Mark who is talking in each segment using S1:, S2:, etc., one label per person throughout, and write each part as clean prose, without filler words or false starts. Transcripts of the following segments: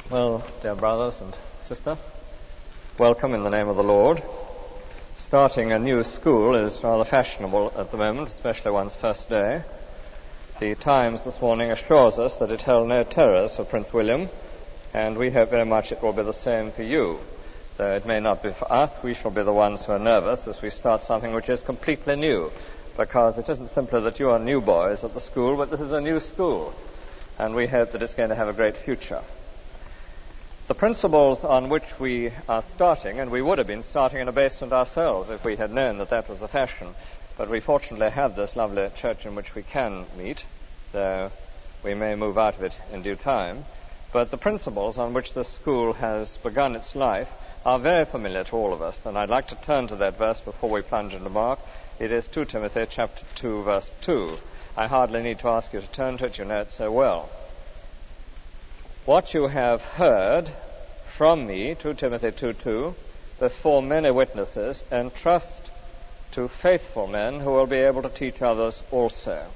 S1: Well, dear brothers and sister, welcome in the name of the Lord. Starting a new school is rather fashionable at the moment, especially one's first day. The Times this morning assures us that it held no terrors for Prince William, and we hope very much it will be the same for you. Though it may not be for us, we shall be the ones who are nervous as we start something which is completely new, because it isn't simply that you are new boys at the school, but this is a new school, and we hope that it's going to have a great future. The principles on which we are starting, and we would have been starting in a basement ourselves if we had known that that was the fashion, but we fortunately have this lovely church in which we can meet, though we may move out of it in due time. But the principles on which this school has begun its life are very familiar to all of us, and I'd like to turn to that verse before we plunge into Mark. It is 2 Timothy chapter 2, verse 2. I hardly need to ask you to turn to it, you know it so well. What you have heard from me, 2 Timothy 2:2, before many witnesses, entrust to faithful men who will be able to teach others also.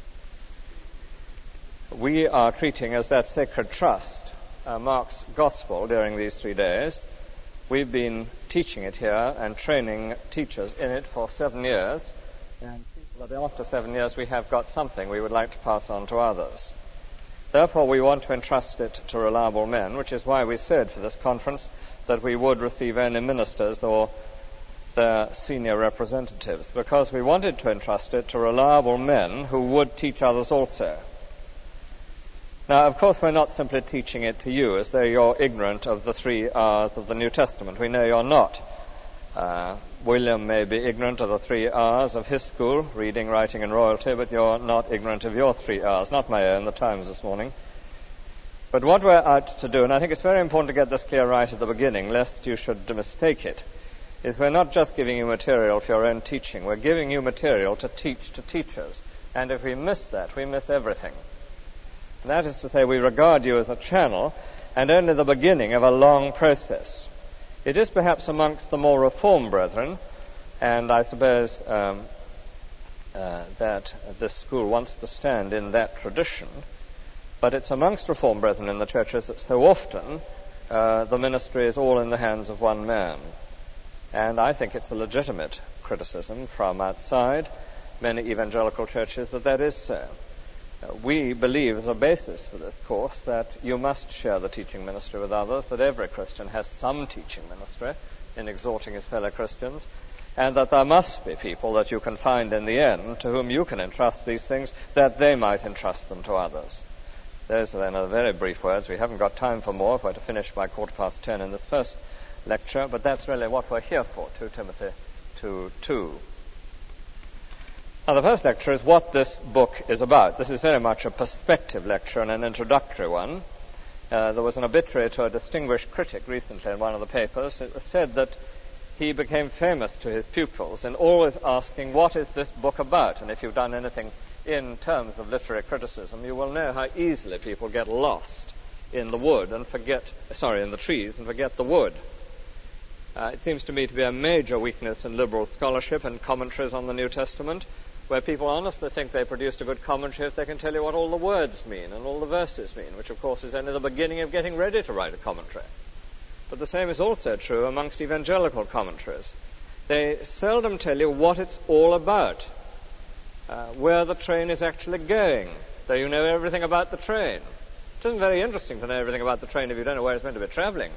S1: We are treating as that sacred trust Mark's gospel during these 3 days. We've been teaching it here and training teachers in it for 7 years, and after 7 years we have got something we would like to pass on to others. Therefore, we want to entrust it to reliable men, which is why we said for this conference that we would receive only ministers or their senior representatives, because we wanted to entrust it to reliable men who would teach others also. Now, of course, we're not simply teaching it to you as though you're ignorant of the 3 R's of the New Testament. We know you're not. William may be ignorant of the 3 R's of his school, reading, writing, and royalty, but you're not ignorant of your 3 R's, not my own, the Times this morning. But what we're out to do, and I think it's very important to get this clear right at the beginning, lest you should mistake it, is we're not just giving you material for your own teaching. We're giving you material to teach to teachers. And if we miss that, we miss everything. And that is to say, we regard you as a channel and only the beginning of a long process. It is perhaps amongst the more reformed brethren, and I suppose that this school wants to stand in that tradition, but it's amongst reformed brethren in the churches that so often the ministry is all in the hands of one man. And I think it's a legitimate criticism from outside many evangelical churches that is so. We believe as a basis for this course that you must share the teaching ministry with others, that every Christian has some teaching ministry in exhorting his fellow Christians, and that there must be people that you can find in the end to whom you can entrust these things, that they might entrust them to others. Those are then the very brief words. We haven't got time for more if we're to finish by 10:15 in this first lecture, but that's really what we're here for, 2 Timothy 2:2. Now, the first lecture is what this book is about. This is very much a perspective lecture and an introductory one. There was an obituary to a distinguished critic recently in one of the papers. It was said that he became famous to his pupils in always asking, what is this book about? And if you've done anything in terms of literary criticism, you will know how easily people get lost in the wood and in the trees and forget the wood. It seems to me to be a major weakness in liberal scholarship and commentaries on the New Testament, where people honestly think they produced a good commentary if they can tell you what all the words mean and all the verses mean, which of course is only the beginning of getting ready to write a commentary. But the same is also true amongst evangelical commentaries. They seldom tell you what it's all about, where the train is actually going, though you know everything about the train. It isn't very interesting to know everything about the train if you don't know where it's meant to be traveling.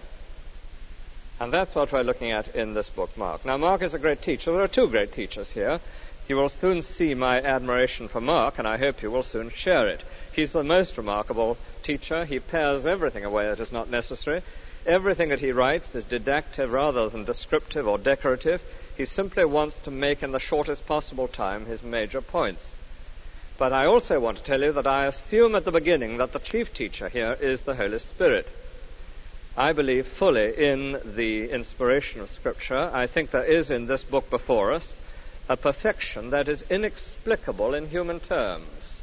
S1: And that's what we're looking at in this book, Mark. Now, Mark is a great teacher. There are 2 great teachers here. You will soon see my admiration for Mark, and I hope you will soon share it. He's the most remarkable teacher. He pares everything away that is not necessary. Everything that he writes is didactic rather than descriptive or decorative. He simply wants to make in the shortest possible time his major points. But I also want to tell you that I assume at the beginning that the chief teacher here is the Holy Spirit. I believe fully in the inspiration of Scripture. I think there is in this book before us a perfection that is inexplicable in human terms.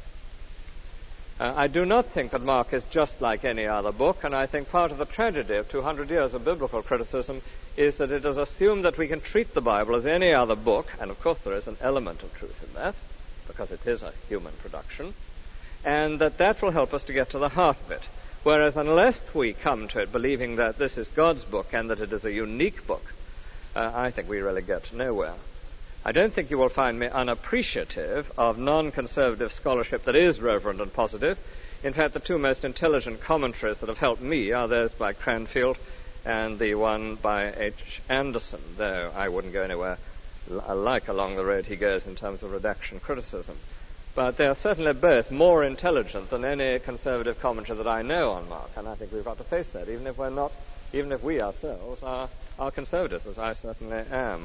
S1: I do not think that Mark is just like any other book, and I think part of the tragedy of 200 years of biblical criticism is that it is assumed that we can treat the Bible as any other book, and of course there is an element of truth in that, because it is a human production, and that will help us to get to the heart of it. Whereas unless we come to it believing that this is God's book and that it is a unique book, I think we really get nowhere. I don't think you will find me unappreciative of non-conservative scholarship that is reverent and positive. In fact, the two most intelligent commentaries that have helped me are those by Cranfield and the one by H. Anderson, though I wouldn't go anywhere like along the road he goes in terms of redaction criticism. But they are certainly both more intelligent than any conservative commentary that I know on Mark, and I think we've got to face that, even if we ourselves are conservatives, as I certainly am.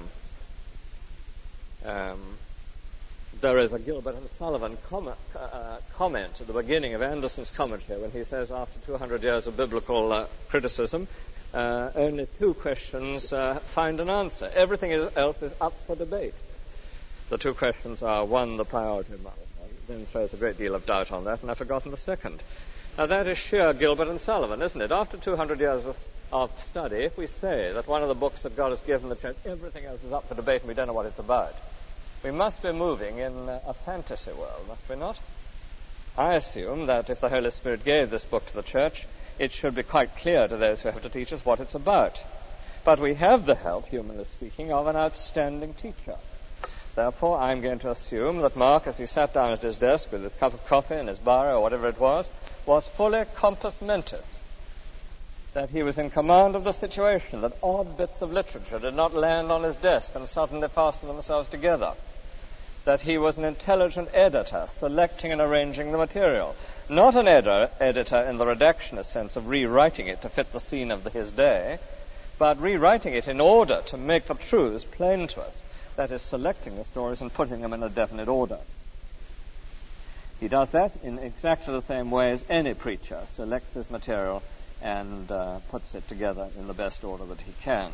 S1: There is a Gilbert and Sullivan comment at the beginning of Anderson's commentary when he says, after 200 years of biblical criticism, only two questions find an answer. Everything else is up for debate. The two questions are, one, the priority of money. Then throws a great deal of doubt on that, and I've forgotten the second. Now, that is sheer Gilbert and Sullivan, isn't it? After 200 years of study, if we say that one of the books that God has given the church, everything else is up for debate and we don't know what it's about, we must be moving in a fantasy world, must we not? I assume that if the Holy Spirit gave this book to the church, it should be quite clear to those who have to teach us what it's about. But we have the help, humanly speaking, of an outstanding teacher. Therefore, I'm going to assume that Mark, as he sat down at his desk with his cup of coffee and his biro or whatever it was fully compos mentis, that he was in command of the situation, that odd bits of literature did not land on his desk and suddenly fasten themselves together, that he was an intelligent editor, selecting and arranging the material, not an editor in the redactionist sense of rewriting it to fit the scene of his day, but rewriting it in order to make the truths plain to us. That is, selecting the stories and putting them in a definite order. He does that in exactly the same way as any preacher selects his material and puts it together in the best order that he can.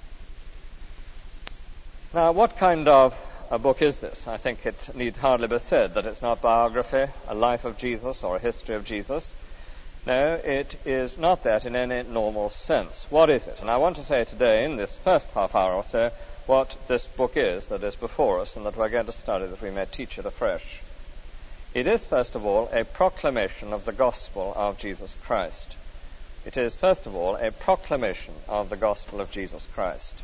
S1: Now, what kind of a book is this? I think it need hardly be said that it's not biography, a life of Jesus, or a history of Jesus. No, it is not that in any normal sense. What is it? And I want to say today, in this first half hour or so, what this book is that is before us and that we're going to study that we may teach it afresh. It is, first of all, a proclamation of the gospel of Jesus Christ. It is, first of all, a proclamation of the gospel of Jesus Christ.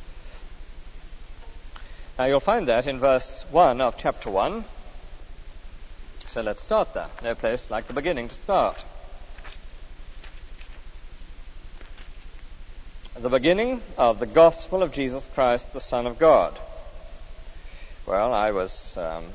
S1: Now, you'll find that in verse 1 of chapter 1. So let's start there. No place like the beginning to start. The beginning of the gospel of Jesus Christ, the Son of God. Well, I was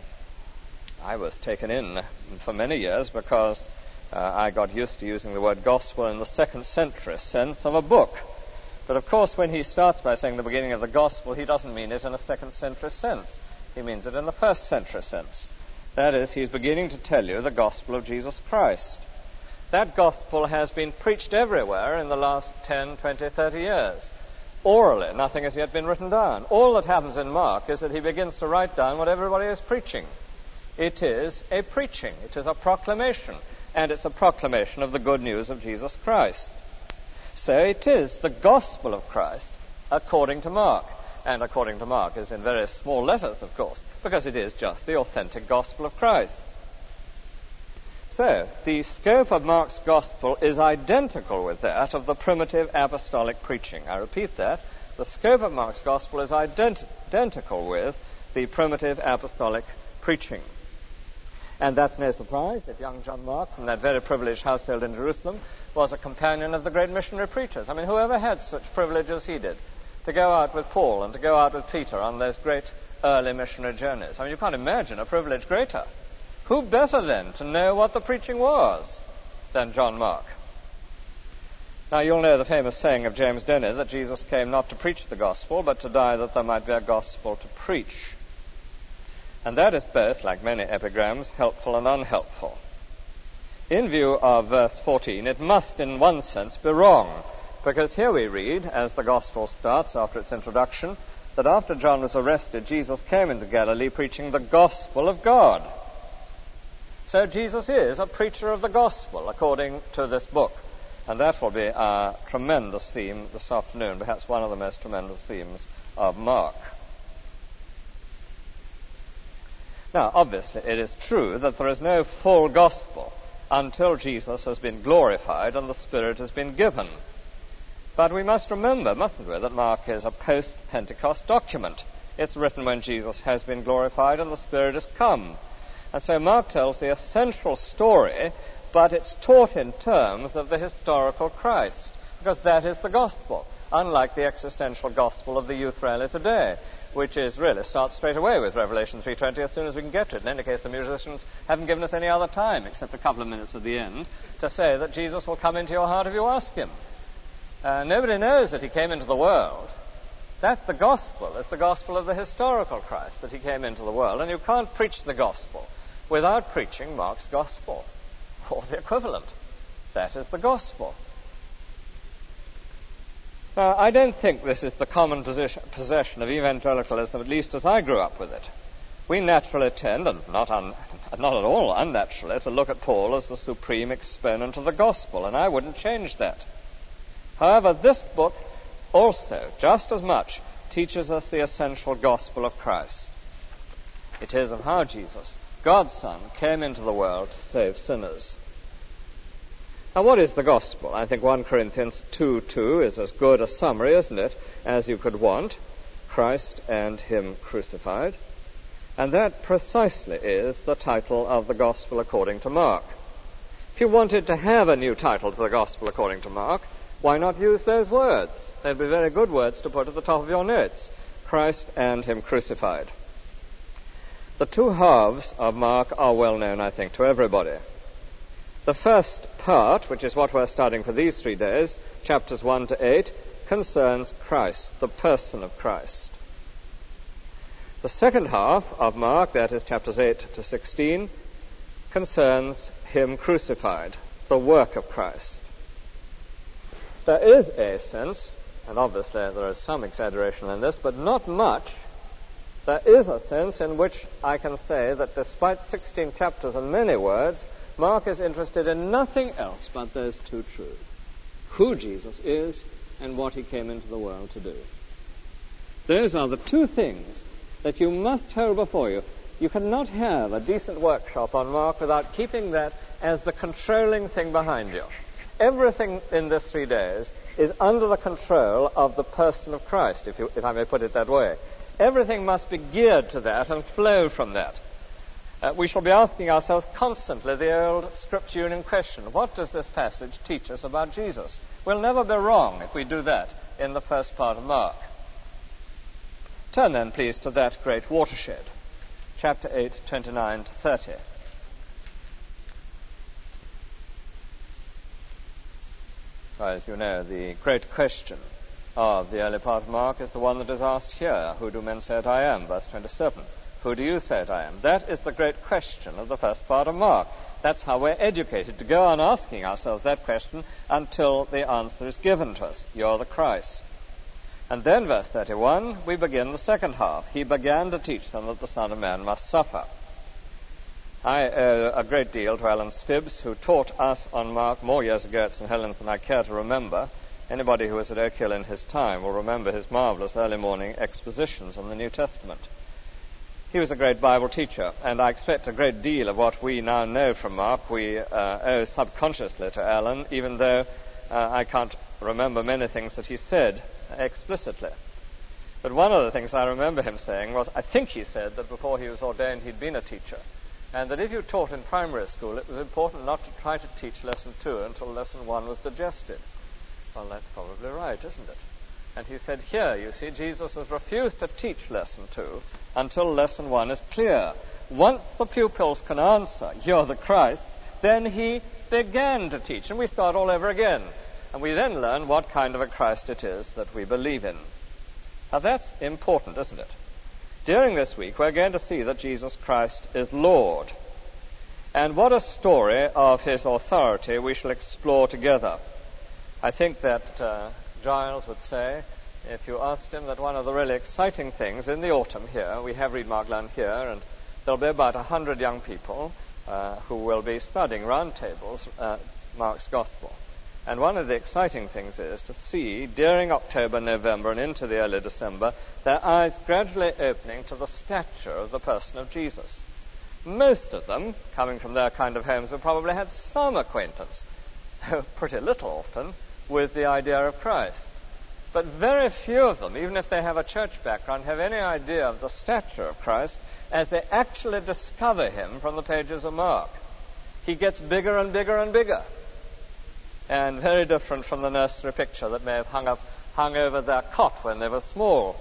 S1: taken in for many years because I got used to using the word gospel in the second century sense of a book. But of course, when he starts by saying the beginning of the gospel, he doesn't mean it in a second century sense. He means it in the first century sense. That is, he's beginning to tell you the gospel of Jesus Christ. That gospel has been preached everywhere in the last 10, 20, 30 years. Orally, nothing has yet been written down. All that happens in Mark is that he begins to write down what everybody is preaching. It is a preaching. It is a proclamation. And it's a proclamation of the good news of Jesus Christ. So it is the gospel of Christ according to Mark. And according to Mark is in very small letters, of course, because it is just the authentic gospel of Christ. So, the scope of Mark's gospel is identical with that of the primitive apostolic preaching. I repeat that. The scope of Mark's gospel is identical with the primitive apostolic preaching. And that's no surprise if young John Mark, from that very privileged household in Jerusalem, was a companion of the great missionary preachers. I mean, whoever had such privilege as he did, to go out with Paul and to go out with Peter on those great early missionary journeys. I mean, you can't imagine a privilege greater. Who better, then, to know what the preaching was than John Mark? Now, you'll know the famous saying of James Denny that Jesus came not to preach the gospel, but to die that there might be a gospel to preach. And that is both, like many epigrams, helpful and unhelpful. In view of verse 14, it must, in one sense, be wrong, because here we read, as the gospel starts after its introduction, that after John was arrested, Jesus came into Galilee preaching the gospel of God. So Jesus is a preacher of the gospel, according to this book. And that will be a tremendous theme this afternoon, perhaps one of the most tremendous themes of Mark. Now, obviously, it is true that there is no full gospel until Jesus has been glorified and the Spirit has been given. But we must remember, mustn't we, that Mark is a post-Pentecost document. It's written when Jesus has been glorified and the Spirit has come. And so Mark tells the essential story, but it's taught in terms of the historical Christ, because that is the gospel, unlike the existential gospel of the youth rally today, which is really starts straight away with Revelation 3:20 as soon as we can get to it. In any case, the musicians haven't given us any other time, except a couple of minutes at the end, to say that Jesus will come into your heart if you ask him. Nobody knows that he came into the world. That's the gospel. It's the gospel of the historical Christ, that he came into the world. And you can't preach the gospel without preaching Mark's gospel, or the equivalent. That is the gospel. Now, I don't think this is the common possession of evangelicalism, at least as I grew up with it. We naturally tend, and not at all unnaturally, to look at Paul as the supreme exponent of the gospel, and I wouldn't change that. However, this book also, just as much, teaches us the essential gospel of Christ. It is of how Jesus, God's Son, came into the world to save sinners. Now, what is the gospel? I think 1 Corinthians 2:2 is as good a summary, isn't it, as you could want. Christ and him crucified. And that precisely is the title of the gospel according to Mark. If you wanted to have a new title to the gospel according to Mark, why not use those words? They'd be very good words to put at the top of your notes. Christ and him crucified. The two halves of Mark are well known, I think, to everybody. The first part, which is what we're studying for these 3 days, chapters 1 to 8, concerns Christ, the person of Christ. The second half of Mark, that is chapters 8 to 16, concerns him crucified, the work of Christ. There is a sense, and obviously there is some exaggeration in this, but not much. There is a sense in which I can say that despite 16 chapters and many words, Mark is interested in nothing else but those two truths: who Jesus is and what he came into the world to do. Those are the two things that you must hold before you. You cannot have a decent workshop on Mark without keeping that as the controlling thing behind you. Everything in this 3 days is under the control of the person of Christ, if I may put it that way. Everything must be geared to that and flow from that. We shall be asking ourselves constantly the old Scripture Union question: what does this passage teach us about Jesus? We'll never be wrong if we do that in the first part of Mark. Turn then, please, to that great watershed, chapter 8, 29 to 30. As you know, the great question of the early part of Mark is the one that is asked here: who do men say that I am? Verse 27. Who do you say that I am? That is the great question of the first part of Mark. That's how we're educated, to go on asking ourselves that question until the answer is given to us. You're the Christ. And then, verse 31, we begin the second half. He began to teach them that the Son of Man must suffer. I owe a great deal to Alan Stibbs, who taught us on Mark more years ago at St. Helens than I care to remember. Anybody who was at Oak Hill in his time will remember his marvelous early morning expositions on the New Testament. He was a great Bible teacher, and I expect a great deal of what we now know from Mark we owe subconsciously to Alan, even though I can't remember many things that he said explicitly. But one of the things I remember him saying was, I think he said that before he was ordained he'd been a teacher, and that if you taught in primary school it was important not to try to teach lesson 2 until lesson 1 was digested. Well, that's probably right, isn't it? And he said, here, you see, Jesus has refused to teach lesson 2 until lesson 1 is clear. Once the pupils can answer, you're the Christ, then he began to teach. And we start all over again. And we then learn what kind of a Christ it is that we believe in. Now that's important, isn't it? During this week, we're going to see that Jesus Christ is Lord. And what a story of his authority we shall explore together. I think that Giles would say, if you asked him, that one of the really exciting things in the autumn here, we have Read Mark Learn here, and there'll be about 100 young people who will be studying round tables Mark's Gospel. And one of the exciting things is to see, during October, November, and into the early December, their eyes gradually opening to the stature of the person of Jesus. Most of them, coming from their kind of homes, have probably had some acquaintance, though pretty little often, with the idea of Christ. But very few of them, even if they have a church background, have any idea of the stature of Christ as they actually discover him from the pages of Mark. He gets bigger and bigger and bigger, and very different from the nursery picture that may have hung over their cot when they were small.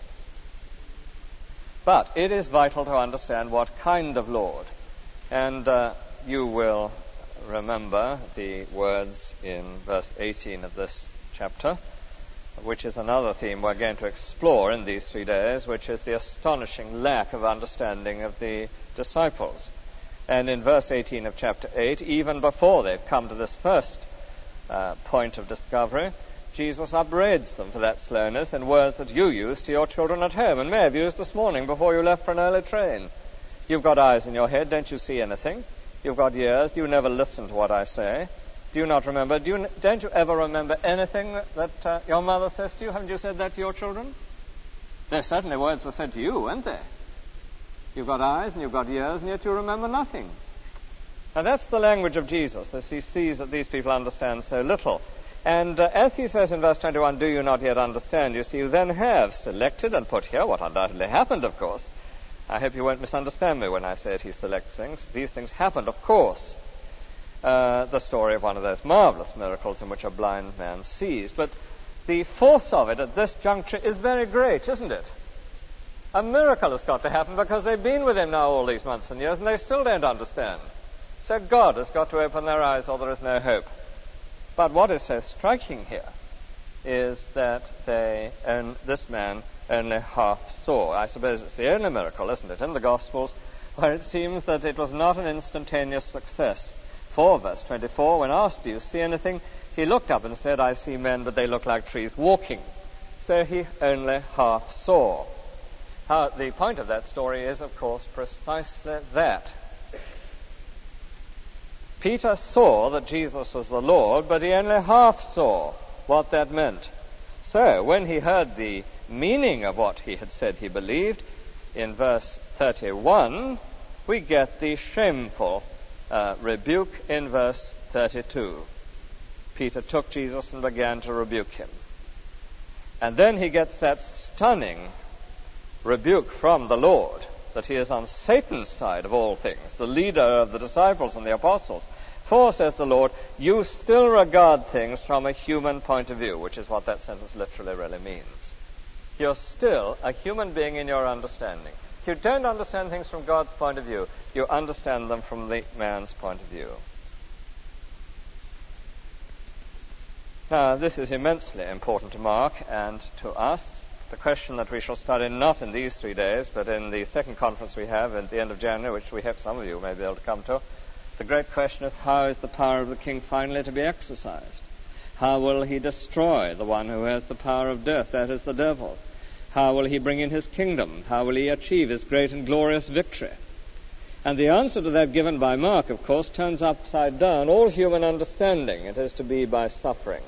S1: But it is vital to understand what kind of Lord. And you will remember the words in verse 18 of this chapter, which is another theme we're going to explore in these 3 days, which is the astonishing lack of understanding of the disciples. And in verse 18 of chapter 8, even before they've come to this first point of discovery, Jesus upbraids them for that slowness in words that you use to your children at home and may have used this morning before you left for an early train. You've got eyes in your head, don't you see anything? You've got ears, do you never listen to what I say? Do you not remember? Don't you ever remember anything that your mother says to you? Haven't you said that to your children? There certainly words were said to you, weren't they? You've got eyes and you've got ears, and yet you remember nothing. And that's the language of Jesus, as he sees that these people understand so little. And as he says in verse 21, do you not yet understand? You see, you then have selected and put here what undoubtedly happened, of course. I hope you won't misunderstand me when I say that he selects things. These things happened, of course. The story of one of those marvelous miracles in which a blind man sees. But the force of it at this juncture is very great, isn't it? A miracle has got to happen because they've been with him now all these months and years and they still don't understand. So God has got to open their eyes or there is no hope. But what is so striking here is that this man only half saw. I suppose it's the only miracle, isn't it, in the Gospels, where it seems that it was not an instantaneous success. For verse 24, when asked, do you see anything? He looked up and said, I see men, but they look like trees walking. So he only half saw. The point of that story is, of course, precisely that. Peter saw that Jesus was the Lord, but he only half saw what that meant. So, when he heard the meaning of what he had said he believed, in verse 31, we get the shameful rebuke in verse 32. Peter took Jesus and began to rebuke him. And then he gets that stunning rebuke from the Lord, that he is on Satan's side of all things, the leader of the disciples and the apostles. For, says the Lord, you still regard things from a human point of view, which is what that sentence literally really means. You're still a human being in your understanding. If you don't understand things from God's point of view, you understand them from the man's point of view. Now, this is immensely important to Mark and to us. The question that we shall study not in these 3 days, but in the second conference we have at the end of January, which we hope some of you may be able to come to, the great question of how is the power of the king finally to be exercised? How will he destroy the one who has the power of death, that is the devil? How will he bring in his kingdom? How will he achieve his great and glorious victory? And the answer to that given by Mark, of course, turns upside down all human understanding. It is to be by suffering.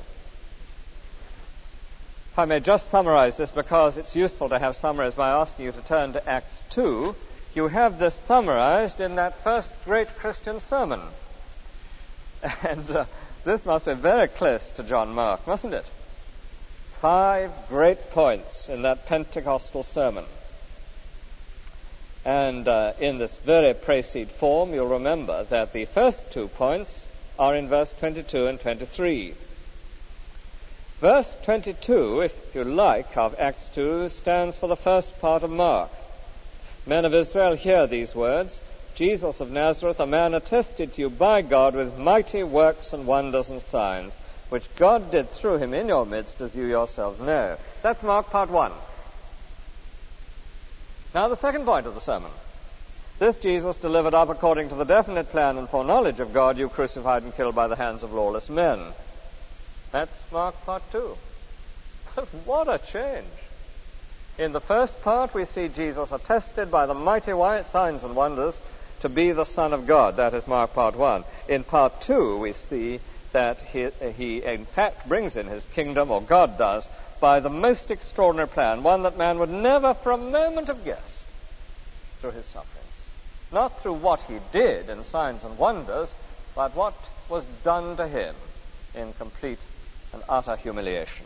S1: If I may just summarize this, because it's useful to have summaries, by asking you to turn to Acts 2. You have this summarized in that first great Christian sermon. And this must be very close to John Mark, mustn't it? 5 great points in that Pentecostal sermon. And in this very précise form, you'll remember that the first 2 points are in verse 22 and 23. Verse 22, if you like, of Acts 2 stands for the first part of Mark. Men of Israel, hear these words. Jesus of Nazareth, a man attested to you by God with mighty works and wonders and signs, which God did through him in your midst, as you yourselves know. That's Mark part 1. Now the second point of the sermon. This Jesus delivered up according to the definite plan and foreknowledge of God, you crucified and killed by the hands of lawless men. That's Mark part 2. What a change. In the first part, we see Jesus attested by the mighty signs and wonders to be the Son of God. That is Mark part 1. In part 2, we see that he in fact brings in his kingdom, or God does, by the most extraordinary plan, one that man would never for a moment have guessed, through his sufferings. not through what he did in signs and wonders, but what was done to him in complete and utter humiliation.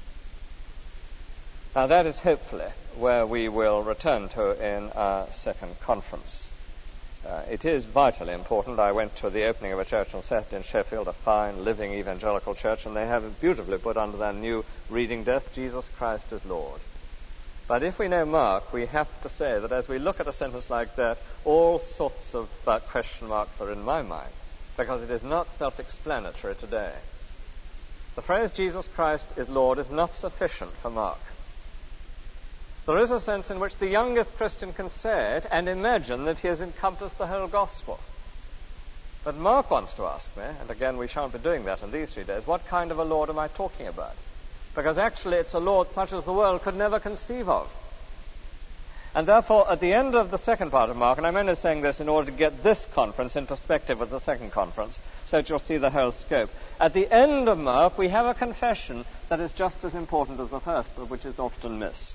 S1: Now that is hopefully where we will return to in our second conference. It is vitally important. I went to the opening of a church on Saturday in Sheffield, a fine, living evangelical church, and they have it beautifully put under their new reading desk, Jesus Christ is Lord. But if we know Mark, we have to say that as we look at a sentence like that, all sorts of question marks are in my mind, because it is not self-explanatory today. The phrase Jesus Christ is Lord is not sufficient for Mark. There is a sense in which the youngest Christian can say it and imagine that he has encompassed the whole gospel. But Mark wants to ask me, and again we shan't be doing that in these 3 days, what kind of a Lord am I talking about? Because actually it's a Lord such as the world could never conceive of. And therefore, at the end of the second part of Mark, and I'm only saying this in order to get this conference in perspective with the second conference, so that you'll see the whole scope. At the end of Mark, we have a confession that is just as important as the first, but which is often missed.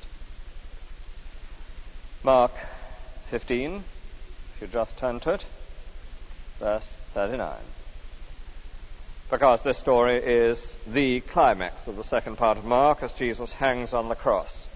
S1: Mark 15, if you just turn to it, verse 39. Because this story is the climax of the second part of Mark as Jesus hangs on the cross.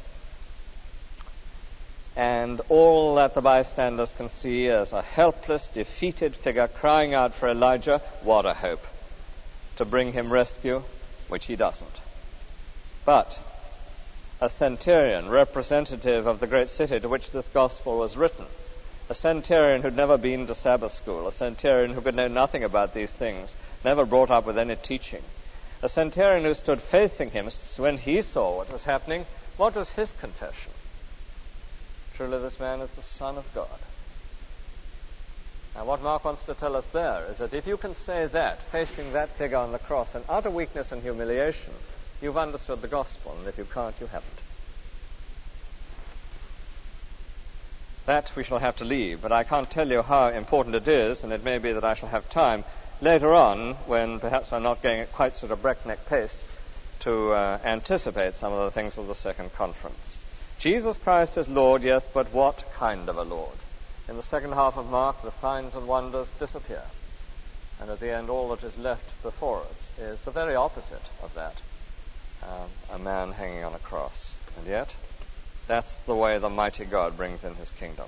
S1: And all that the bystanders can see is a helpless, defeated figure crying out for Elijah. What a hope! To bring him rescue, which he doesn't. But a centurion, representative of the great city to which this gospel was written, a centurion who'd never been to Sabbath school, a centurion who could know nothing about these things, never brought up with any teaching, a centurion who stood facing him when he saw what was happening, what was his confession? Truly this man is the Son of God. Now what Mark wants to tell us there is that if you can say that, facing that figure on the cross in utter weakness and humiliation, you've understood the gospel, and if you can't, you haven't. That we shall have to leave, but I can't tell you how important it is, and it may be that I shall have time later on, when perhaps I'm not going at quite sort of breakneck pace, to anticipate some of the things of the second conference. Jesus Christ is Lord, yes, but what kind of a Lord? In the second half of Mark, the signs and wonders disappear, and at the end all that is left before us is the very opposite of that. A man hanging on a cross. And yet, that's the way the mighty God brings in his kingdom.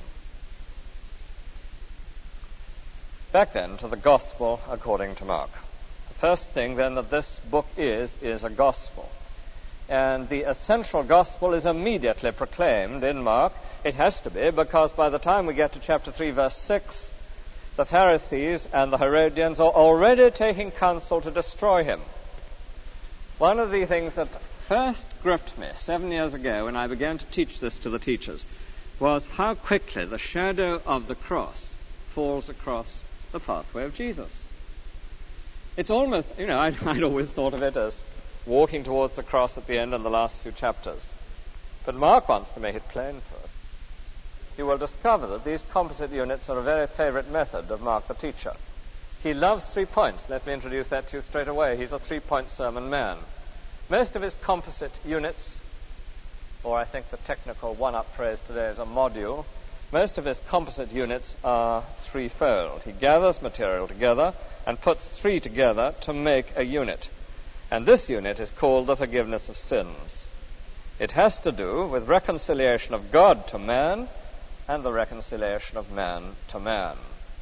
S1: Back then to the gospel according to Mark. The first thing then that this book is a gospel. And the essential gospel is immediately proclaimed in Mark. It has to be, because by the time we get to chapter 3, verse 6, the Pharisees and the Herodians are already taking counsel to destroy him. One of the things that first gripped me 7 years ago when I began to teach this to the teachers was how quickly the shadow of the cross falls across the pathway of Jesus. It's almost, I'd always thought of it as walking towards the cross at the end in the last few chapters. But Mark wants to make it plain for us. You will discover that these composite units are a very favorite method of Mark the teacher. He loves 3 points. Let me introduce that to you straight away. He's a 3-point sermon man. Most of his composite units, or I think the technical one-up phrase today is a module, most of his composite units are threefold. He gathers material together and puts 3 together to make a unit. And this unit is called the forgiveness of sins. It has to do with reconciliation of God to man and the reconciliation of man to man.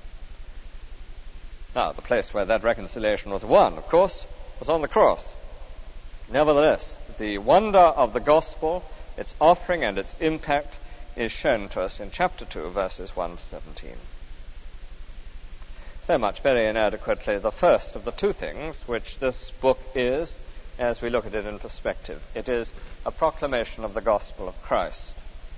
S1: Now, the place where that reconciliation was won, of course, was on the cross. Nevertheless, the wonder of the gospel, its offering and its impact, is shown to us in chapter 2, verses 1 to 17. So much, very inadequately, the first of the 2 things which this book is, as we look at it in perspective. It is a proclamation of the gospel of Christ.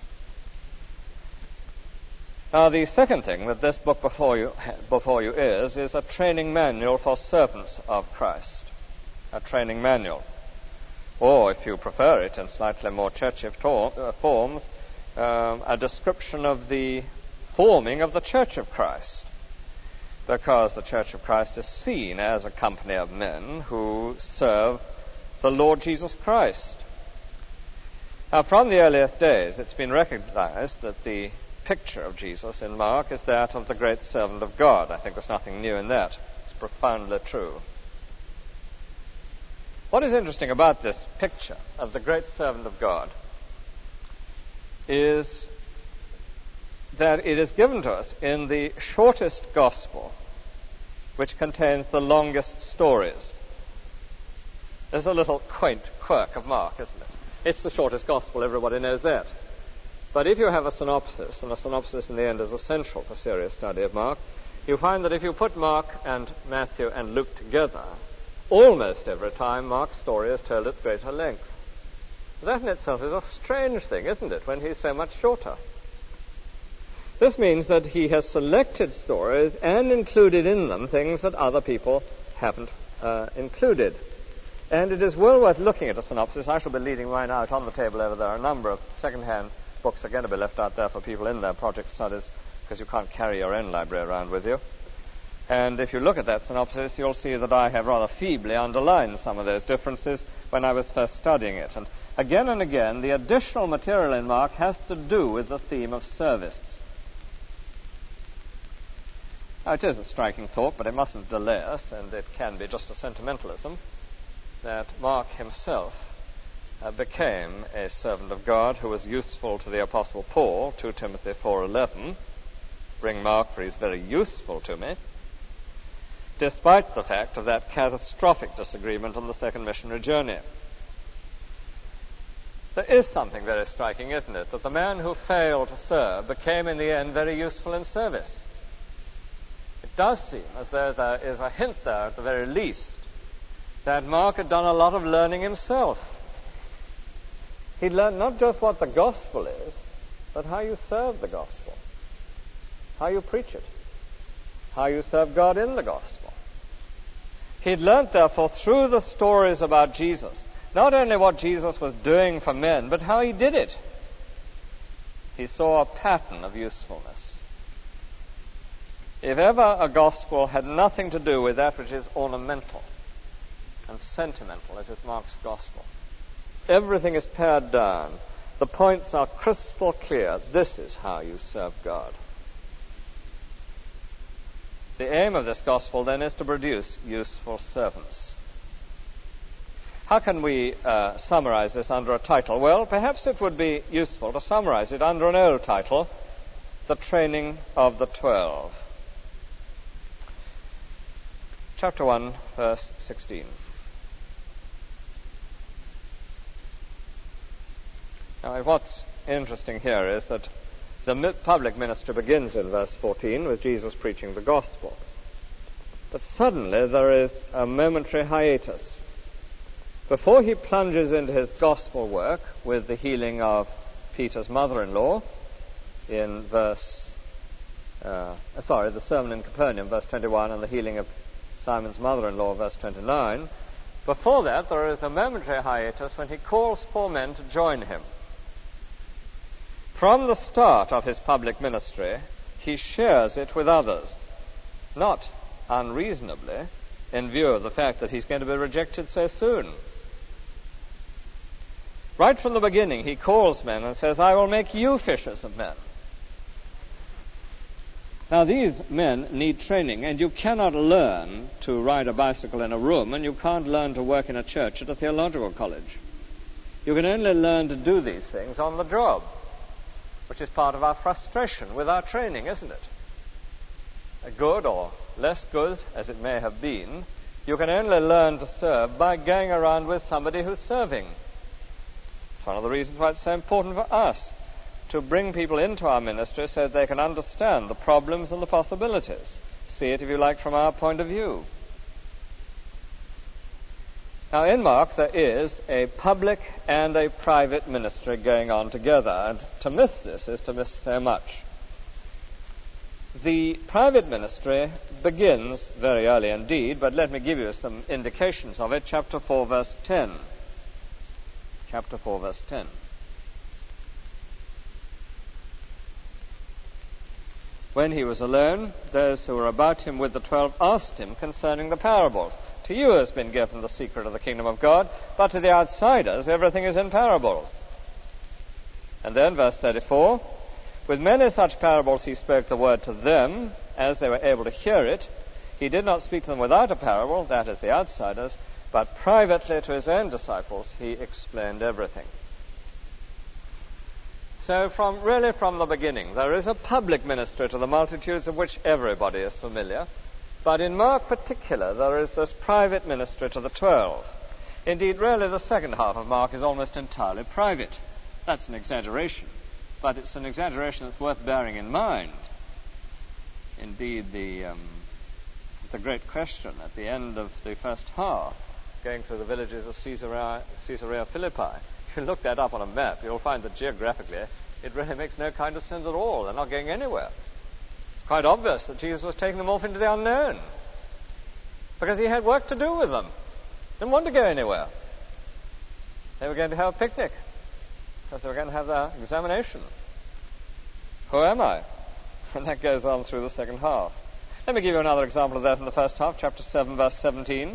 S1: Now, the second thing that this book before you is a training manual for servants of Christ. A training manual. Or, if you prefer it in slightly more churchy forms, a description of the forming of the Church of Christ. Because the Church of Christ is seen as a company of men who serve the Lord Jesus Christ. Now, from the earliest days, it's been recognized that the picture of Jesus in Mark is that of the great servant of God. I think there's nothing new in that. It's profoundly true. What is interesting about this picture of the great servant of God is that it is given to us in the shortest gospel, which contains the longest stories. There's a little quaint quirk of Mark, isn't it? It's the shortest gospel, everybody knows that. But if you have a synopsis, and a synopsis in the end is essential for serious study of Mark, you find that if you put Mark and Matthew and Luke together, almost every time Mark's story is told at greater length. That in itself is a strange thing, isn't it, when he's so much shorter? This means that he has selected stories and included in them things that other people haven't included. And it is well worth looking at a synopsis. I shall be leading mine out on the table over there. A number of second-hand books are going to be left out there for people in their project studies, because you can't carry your own library around with you. And if you look at that synopsis, you'll see that I have rather feebly underlined some of those differences when I was first studying it. And again, the additional material in Mark has to do with the theme of service. Now, it is a striking thought, but it mustn't delay us, and it can be just a sentimentalism, that Mark himself became a servant of God who was useful to the Apostle Paul, 2 Timothy 4:11. Bring Mark, for he's very useful to me, despite the fact of that catastrophic disagreement on the second missionary journey. There is something very striking, isn't it, that the man who failed to serve became in the end very useful in service. It does seem as though there is a hint there, at the very least, that Mark had done a lot of learning himself. He'd learned not just what the gospel is, but how you serve the gospel, how you preach it, how you serve God in the gospel. He'd learnt, therefore, through the stories about Jesus, not only what Jesus was doing for men, but how he did it. He saw a pattern of usefulness. If ever a gospel had nothing to do with that which is ornamental and sentimental, it is Mark's gospel. Everything is pared down. The points are crystal clear. This is how you serve God. The aim of this gospel, then, is to produce useful servants. How can we summarize this under a title? Well, perhaps it would be useful to summarize it under an old title, The Training of the 12. Chapter 1, verse 16. Now, what's interesting here is that the public ministry begins in verse 14 with Jesus preaching the gospel. But suddenly there is a momentary hiatus. Before he plunges into his gospel work with the healing of Peter's mother-in-law in the sermon in Capernaum, verse 21, and the healing of Simon's mother-in-law, verse 29, before that there is a momentary hiatus when he calls for men to join him. From the start of his public ministry, he shares it with others, not unreasonably, in view of the fact that he's going to be rejected so soon. Right from the beginning, he calls men and says, I will make you fishers of men. Now, these men need training, and you cannot learn to ride a bicycle in a room, and you can't learn to work in a church at a theological college. You can only learn to do these things on the job, which is part of our frustration with our training, isn't it? Good or less good as it may have been, you can only learn to serve by going around with somebody who's serving. It's one of the reasons why it's so important for us to bring people into our ministry so that they can understand the problems and the possibilities. See it, if you like, from our point of view. Now, in Mark, there is a public and a private ministry going on together, and to miss this is to miss so much. The private ministry begins very early indeed, but let me give you some indications of it. Chapter 4, verse 10. Chapter 4, verse 10. When he was alone, those who were about him with the 12 asked him concerning the parables. To you has been given the secret of the kingdom of God, but to the outsiders everything is in parables. And then verse 34, With many such parables he spoke the word to them, as they were able to hear it. He did not speak to them without a parable, that is, the outsiders, but privately to his own disciples he explained everything. So from the beginning, there is a public ministry to the multitudes of which everybody is familiar. But in Mark particular, there is this private ministry to the 12. Indeed, really, the second half of Mark is almost entirely private. That's an exaggeration, but it's an exaggeration that's worth bearing in mind. Indeed, the great question at the end of the first half, going through the villages of Caesarea Philippi, if you look that up on a map, you'll find that geographically it really makes no kind of sense at all. They're not going anywhere. It's quite obvious that Jesus was taking them off into the unknown because he had work to do with them. Didn't want to go anywhere. They were going to have a picnic because they were going to have their examination. Who am I? And that goes on through the second half. Let me give you another example of that in the first half, chapter 7, verse 17.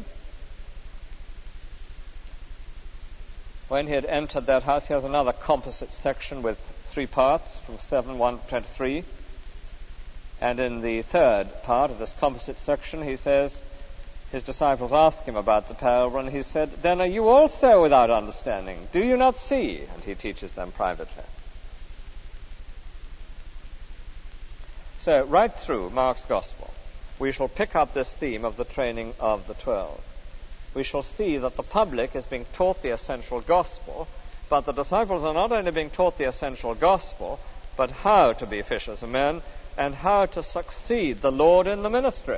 S1: When he had entered that house, he has another composite section with 3 parts, from 7:1 to 23. And in the third part of this composite section, he says, his disciples asked him about the parable, and he said, "Then are you also without understanding? Do you not see?" And he teaches them privately. So, right through Mark's Gospel, we shall pick up this theme of the training of the 12. We shall see that the public is being taught the essential gospel, but the disciples are not only being taught the essential gospel, but how to be fishers of men and how to succeed the Lord in the ministry.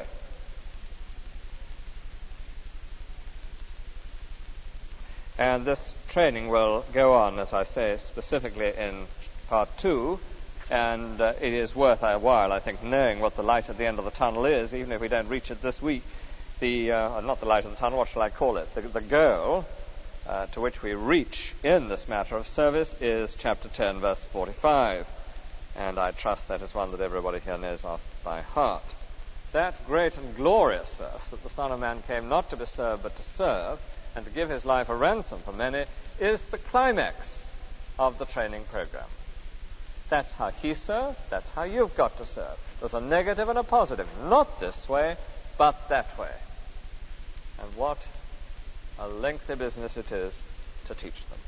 S1: And this training will go on, as I say, specifically in part 2, and it is worth a while, I think, knowing what the light at the end of the tunnel is, even if we don't reach it this week. Not the light of the tunnel, what shall I call it? The goal to which we reach in this matter of service is chapter 10, verse 45. And I trust that is one that everybody here knows off by heart. That great and glorious verse, that the Son of Man came not to be served but to serve, and to give his life a ransom for many, is the climax of the training program. That's how he served, that's how you've got to serve. There's a negative and a positive, not this way, but that way. And what a lengthy business it is to teach them.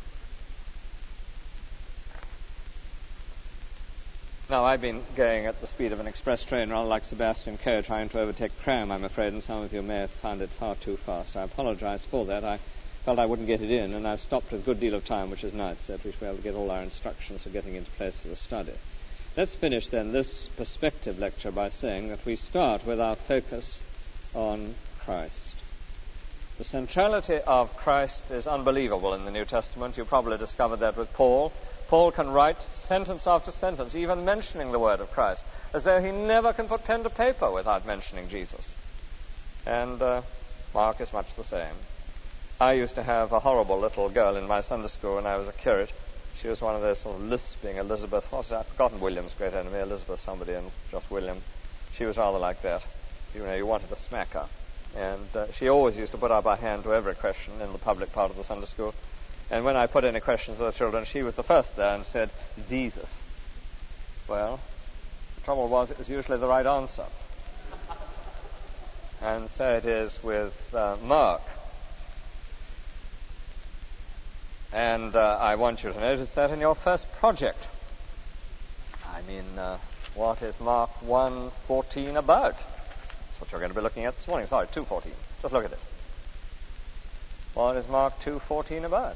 S1: Now, I've been going at the speed of an express train, rather like Sebastian Coe trying to overtake Cram, I'm afraid, and some of you may have found it far too fast. I apologize for that. I felt I wouldn't get it in, and I've stopped with a good deal of time, which is nice, so that we shall be able to get all our instructions for getting into place for the study. Let's finish, then, this perspective lecture by saying that we start with our focus on Christ. The centrality of Christ is unbelievable in the New Testament. You probably discovered that with Paul. Paul can write sentence after sentence, even mentioning the word of Christ, as though he never can put pen to paper without mentioning Jesus. And Mark is much the same. I used to have a horrible little girl in my Sunday school when I was a curate. She was one of those sort of lisping Elizabeth, what's that? I've forgotten William's great enemy, Elizabeth somebody and just William. She was rather like that. You know, you wanted to smack her. And she always used to put up her hand to every question in the public part of the Sunday school. And when I put any questions to the children, she was the first there and said, Jesus. Well, the trouble was it was usually the right answer. And so it is with Mark. And I want you to notice that in your first project. I mean, what is Mark 1:14 about? That's what you're going to be looking at this morning. Sorry, 2:14. Just look at it. What is Mark 2:14 about?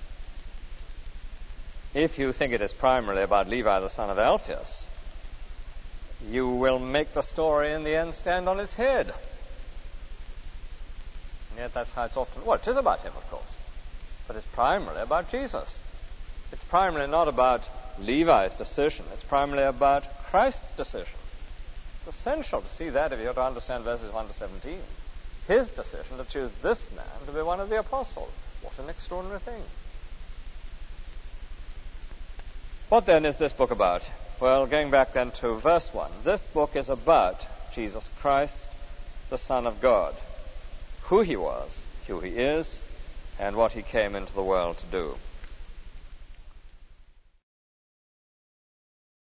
S1: If you think it is primarily about Levi, the son of Alphaeus, you will make the story in the end stand on its head. And yet that's how it's often... Well, it is about him, of course. But it's primarily about Jesus. It's primarily not about Levi's decision. It's primarily about Christ's decision. It's essential to see that if you have to understand verses 1 to 17. His decision to choose this man to be one of the apostles. What an extraordinary thing. What then is this book about? Well, going back then to verse 1, this book is about Jesus Christ, the Son of God, who he was, who he is, and what he came into the world to do.